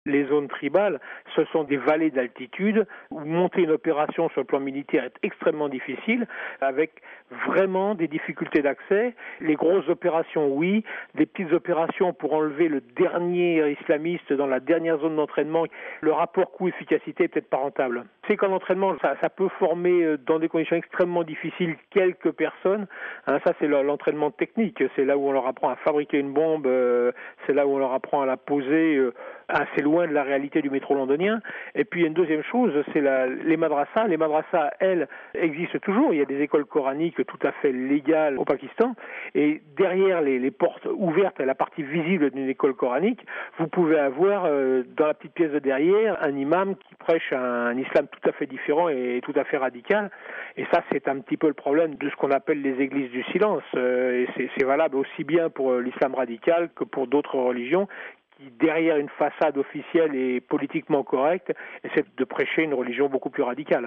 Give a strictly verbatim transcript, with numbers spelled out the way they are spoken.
Les zones tribales, ce sont des vallées d'altitude où monter une opération sur le plan militaire est extrêmement difficile, avec vraiment des difficultés d'accès. Les grosses opérations, oui. Des petites opérations pour enlever le dernier islamiste dans la dernière zone d'entraînement, le rapport coût-efficacité est peut-être pas rentable. C'est qu'en entraînement, ça, ça peut former dans des conditions extrêmement difficiles quelques personnes. Hein, ça, c'est l'entraînement technique. C'est là où on leur apprend à fabriquer une bombe. Euh, c'est là où on leur apprend à la poser euh, assez loin de la réalité du métro londonien. Et puis, il y a une deuxième chose, c'est la, les madrasas. Les madrasas, elles, existent toujours. Il y a des écoles coraniques tout à fait légales au Pakistan. Et derrière les, les portes ouvertes à la partie visible d'une école coranique, vous pouvez avoir, euh, dans la petite pièce de derrière, un imam qui prêche un, un islam tout à fait différent et tout à fait radical. Et ça, c'est un petit peu le problème de ce qu'on appelle les églises du silence. Euh, et c'est, c'est valable aussi bien pour l'islam radical que pour d'autres religions qui, derrière une façade officielle et politiquement correcte, essaie de prêcher une religion beaucoup plus radicale.